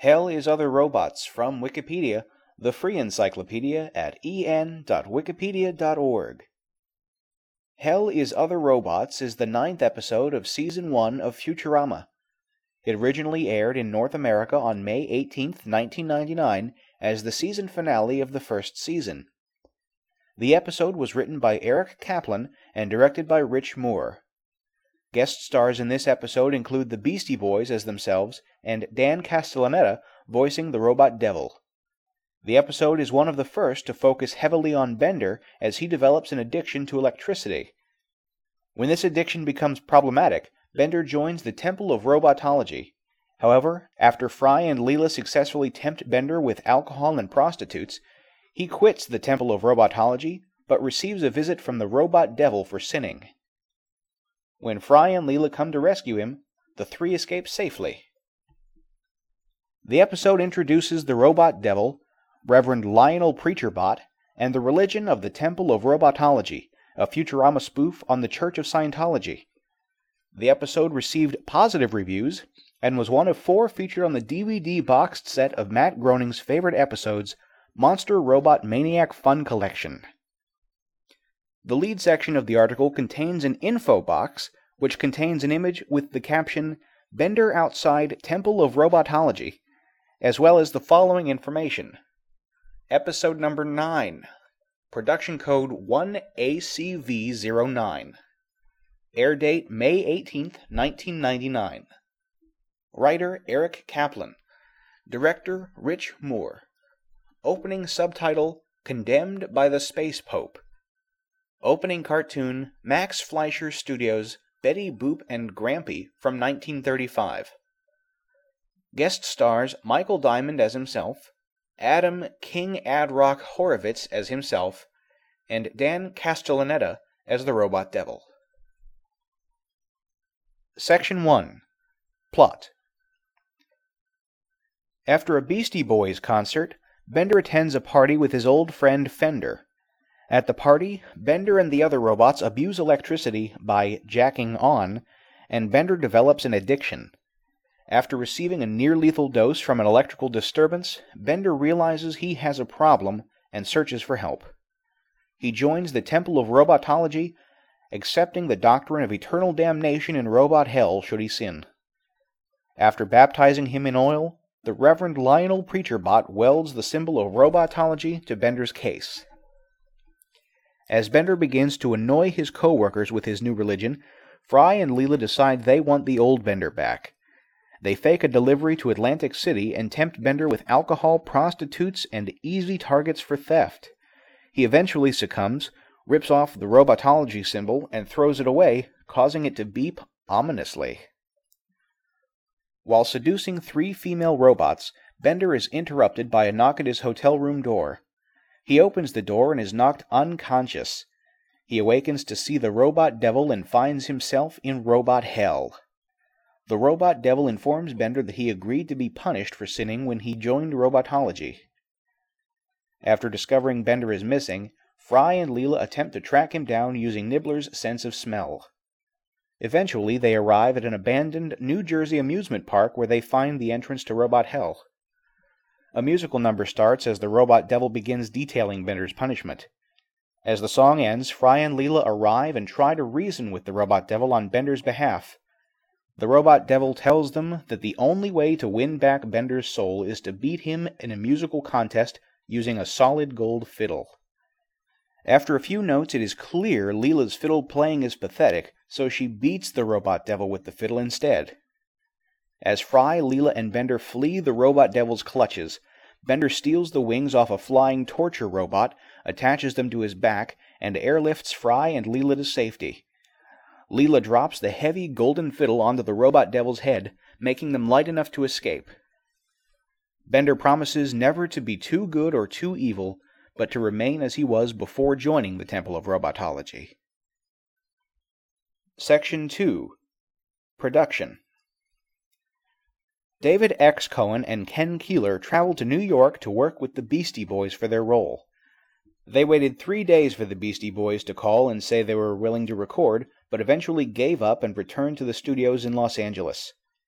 Hell is Other Robots from Wikipedia, the free encyclopedia at en.wikipedia.org. Hell is Other Robots is the 9th episode of Season 1 of Futurama. It originally aired in North America on May 18, 1999, as the season finale of the first season. The episode was written by Eric Kaplan and directed by Rich Moore. Guest stars in this episode include the Beastie Boys as themselves and Dan Castellaneta voicing the Robot Devil. The episode is one of the first to focus heavily on Bender as he develops an addiction to electricity. When this addiction becomes problematic, Bender joins the Temple of Robotology. However, after Fry and Leela successfully tempt Bender with alcohol and prostitutes, he quits the Temple of Robotology, but receives a visit from the Robot Devil for sinning. When Fry and Leela come to rescue him, the three escape safely. The episode introduces the Robot Devil, Reverend Lionel Preacherbot, and the religion of the Temple of Robotology, a Futurama spoof on the Church of Scientology. The episode received positive reviews and was one of 4 featured on the DVD boxed set of Matt Groening's favorite episodes, Monster Robot Maniac Fun Collection. The lead section of the article contains an info box, which contains an image with the caption, Bender Outside Temple of Robotology, as well as the following information. Episode number 9. Production code 1ACV09. Air date May 18, 1999. Writer Eric Kaplan. Director Rich Moore. Opening subtitle, Condemned by the Space Pope. Opening cartoon, Max Fleischer Studios, Betty Boop and Grampy from 1935. Guest stars Michael Diamond as himself, Adam King Adrock Horowitz as himself, and Dan Castellaneta as the Robot Devil. Section 1. Plot. After a Beastie Boys concert, Bender attends a party with his old friend Fender. At the party, Bender and the other robots abuse electricity by jacking on, and Bender develops an addiction. After receiving a near-lethal dose from an electrical disturbance, Bender realizes he has a problem and searches for help. He joins the Temple of Robotology, accepting the doctrine of eternal damnation in robot hell should he sin. After baptizing him in oil, the Reverend Lionel Preacherbot welds the symbol of Robotology to Bender's case. As Bender begins to annoy his co-workers with his new religion, Fry and Leela decide they want the old Bender back. They fake a delivery to Atlantic City and tempt Bender with alcohol, prostitutes, and easy targets for theft. He eventually succumbs, rips off the Robotology symbol, and throws it away, causing it to beep ominously. While seducing 3 female robots, Bender is interrupted by a knock at his hotel room door. He opens the door and is knocked unconscious. He awakens to see the Robot Devil and finds himself in robot hell. The Robot Devil informs Bender that he agreed to be punished for sinning when he joined Robotology. After discovering Bender is missing, Fry and Leela attempt to track him down using Nibbler's sense of smell. Eventually, they arrive at an abandoned New Jersey amusement park where they find the entrance to Robot Hell. A musical number starts as the Robot Devil begins detailing Bender's punishment. As the song ends, Fry and Leela arrive and try to reason with the Robot Devil on Bender's behalf. The Robot Devil tells them that the only way to win back Bender's soul is to beat him in a musical contest using a solid gold fiddle. After a few notes, it is clear Leela's fiddle playing is pathetic, so she beats the Robot Devil with the fiddle instead. As Fry, Leela, and Bender flee the Robot Devil's clutches, Bender steals the wings off a flying torture robot, attaches them to his back, and airlifts Fry and Leela to safety. Leela drops the heavy golden fiddle onto the Robot Devil's head, making them light enough to escape. Bender promises never to be too good or too evil, but to remain as he was before joining the Temple of Robotology. Section 2. Production. David X. Cohen and Ken Keeler traveled to New York to work with the Beastie Boys for their role. They waited 3 days for the Beastie Boys to call and say they were willing to record, but eventually gave up and returned to the studios in Los Angeles.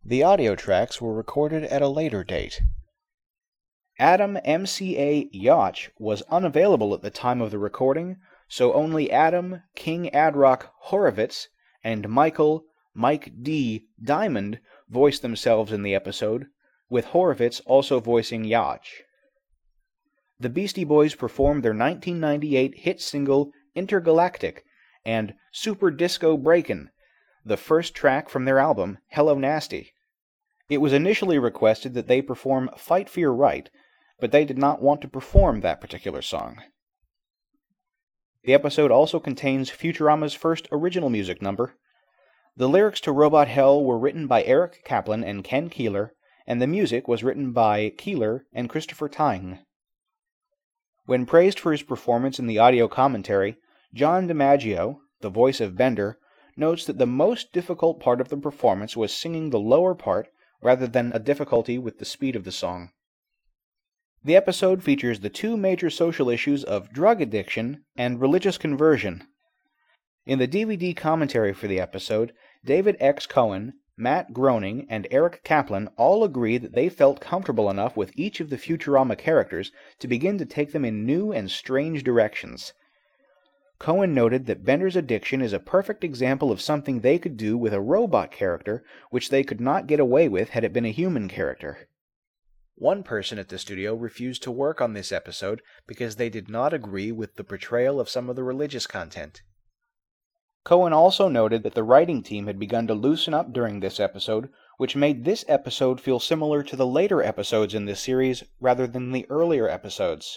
The audio tracks were recorded at a later date. Adam MCA Yacht was unavailable at the time of the recording, so only Adam King Adrock Horovitz and Michael Mike D. Diamond voiced themselves in the episode, with Horovitz also voicing Yacht. The Beastie Boys performed their 1998 hit single Intergalactic and Super Disco Breakin', the first track from their album Hello Nasty. It was initially requested that they perform Fight for Your Right, but they did not want to perform that particular song. The episode also contains Futurama's first original music number. The lyrics to Robot Hell were written by Eric Kaplan and Ken Keeler, and the music was written by Keeler and Christopher Tyng. When praised for his performance in the audio commentary, John DiMaggio, the voice of Bender, notes that the most difficult part of the performance was singing the lower part rather than a difficulty with the speed of the song. The episode features the two major social issues of drug addiction and religious conversion. In the DVD commentary for the episode, David X. Cohen, Matt Groening, and Eric Kaplan all agree that they felt comfortable enough with each of the Futurama characters to begin to take them in new and strange directions. Cohen noted that Bender's addiction is a perfect example of something they could do with a robot character, which they could not get away with had it been a human character. One person at the studio refused to work on this episode because they did not agree with the portrayal of some of the religious content. Cohen also noted that the writing team had begun to loosen up during this episode, which made this episode feel similar to the later episodes in this series rather than the earlier episodes.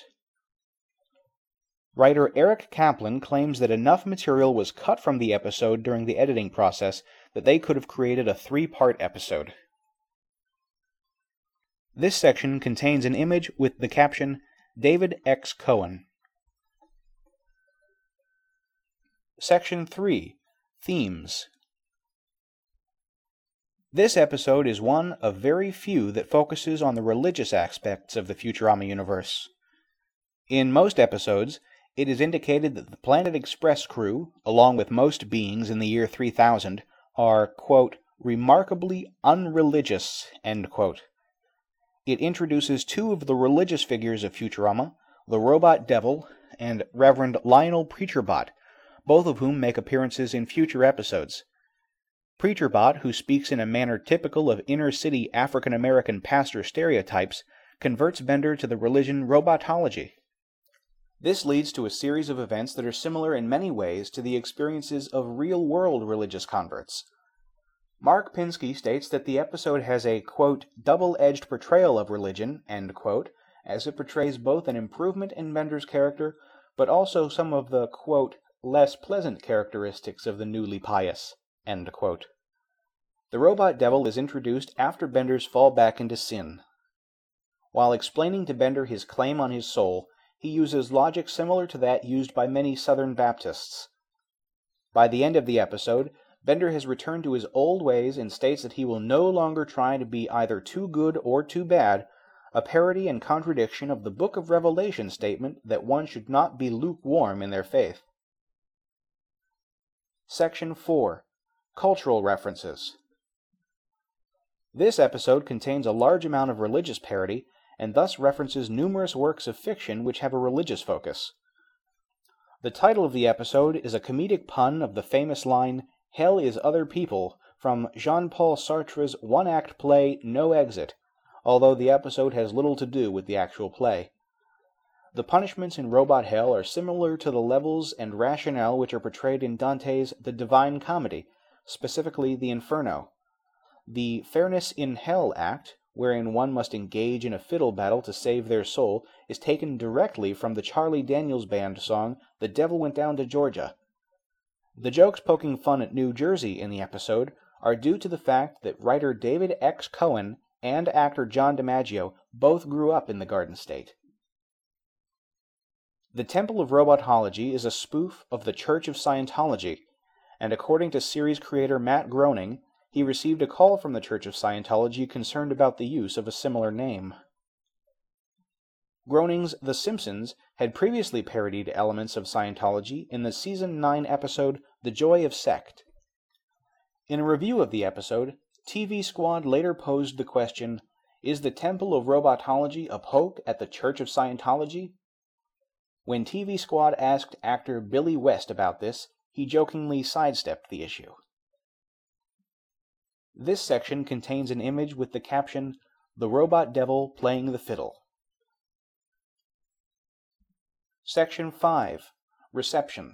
Writer Eric Kaplan claims that enough material was cut from the episode during the editing process that they could have created a 3-part episode. This section contains an image with the caption, David X. Cohen. Section 3. Themes. This episode is one of very few that focuses on the religious aspects of the Futurama universe. In most episodes, it is indicated that the Planet Express crew, along with most beings in the year 3000, are, quote, remarkably unreligious, end quote. It introduces two of the religious figures of Futurama, the Robot Devil and Reverend Lionel Preacherbot, both of whom make appearances in future episodes. Preacherbot, who speaks in a manner typical of inner-city African-American pastor stereotypes, converts Bender to the religion Robotology. This leads to a series of events that are similar in many ways to the experiences of real-world religious converts. Mark Pinsky states that the episode has a, quote, double-edged portrayal of religion, end quote, as it portrays both an improvement in Bender's character, but also some of the, quote, less pleasant characteristics of the newly pious, end quote. The Robot Devil is introduced after Bender's fall back into sin. While explaining to Bender his claim on his soul, he uses logic similar to that used by many Southern Baptists. By the end of the episode, Bender has returned to his old ways and states that he will no longer try to be either too good or too bad, a parody and contradiction of the Book of Revelation statement that one should not be lukewarm in their faith. Section 4. Cultural References. This episode contains a large amount of religious parody, and thus references numerous works of fiction which have a religious focus. The title of the episode is a comedic pun of the famous line, Hell is Other People, from Jean-Paul Sartre's one-act play No Exit, although the episode has little to do with the actual play. The punishments in Robot Hell are similar to the levels and rationale which are portrayed in Dante's The Divine Comedy, specifically the Inferno. The Fairness in Hell act, wherein one must engage in a fiddle battle to save their soul, is taken directly from the Charlie Daniels Band song The Devil Went Down to Georgia. The jokes poking fun at New Jersey in the episode are due to the fact that writer David X. Cohen and actor John DiMaggio both grew up in the Garden State. The Temple of Robotology is a spoof of the Church of Scientology, and according to series creator Matt Groening, he received a call from the Church of Scientology concerned about the use of a similar name. Groening's The Simpsons had previously parodied elements of Scientology in the Season 9 episode The Joy of Sect. In a review of the episode, TV Squad later posed the question, is the Temple of Robotology a poke at the Church of Scientology? When TV Squad asked actor Billy West about this, he jokingly sidestepped the issue. This section contains an image with the caption, "The Robot Devil Playing the Fiddle." Section 5. Reception.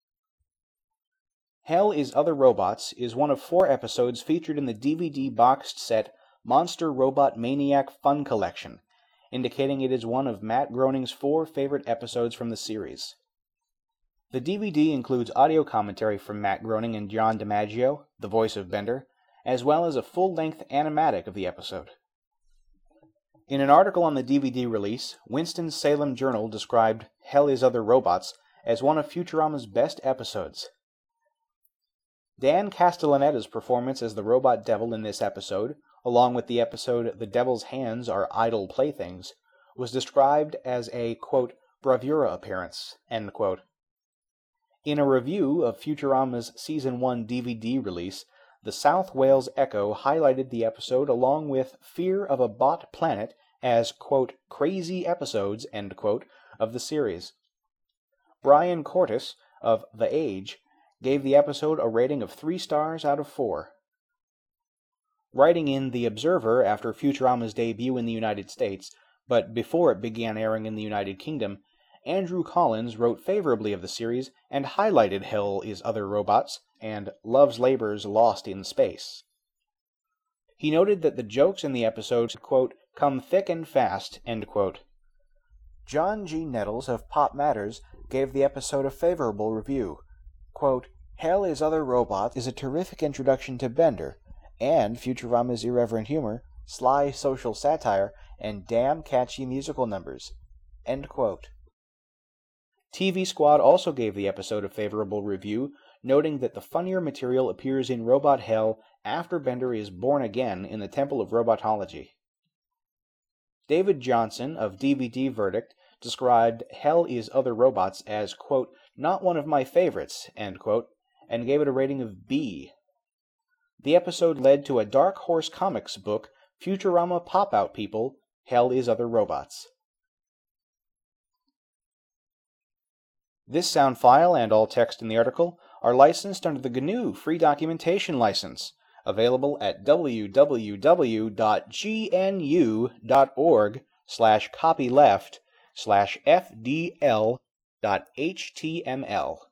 Hell is Other Robots is one of 4 episodes featured in the DVD boxed set Monster Robot Maniac Fun Collection, indicating it is one of Matt Groening's 4 favorite episodes from the series. The DVD includes audio commentary from Matt Groening and John DiMaggio, the voice of Bender, as well as a full-length animatic of the episode. In an article on the DVD release, Winston-Salem Journal described Hell is Other Robots as one of Futurama's best episodes. Dan Castellanetta's performance as the Robot Devil in this episode, along with the episode The Devil's Hands Are Idle Playthings, was described as a, quote, bravura appearance, end quote. In a review of Futurama's Season 1 DVD release, the South Wales Echo highlighted the episode along with Fear of a Bot Planet as, quote, crazy episodes, end quote, of the series. Brian Cortis of The Age gave the episode a rating of 3 stars out of 4. Writing in The Observer after Futurama's debut in the United States, but before it began airing in the United Kingdom, Andrew Collins wrote favorably of the series and highlighted Hell is Other Robots and Love's Labor's Lost in Space. He noted that the jokes in the episode, quote, come thick and fast, end quote. John G. Nettles of Pop Matters gave the episode a favorable review. Quote, Hell is Other Robots is a terrific introduction to Bender, and Futurama's irreverent humor, sly social satire, and damn catchy musical numbers. End quote. TV Squad also gave the episode a favorable review, noting that the funnier material appears in Robot Hell after Bender is born again in the Temple of Robotology. David Johnson of DVD Verdict described Hell is Other Robots as, quote, not one of my favorites, end quote, and gave it a rating of B. The episode led to a Dark Horse Comics book, Futurama Pop-Out People, Hell is Other Robots. This sound file and all text in the article are licensed under the GNU Free Documentation License, available at www.gnu.org/copyleft/fdl.html.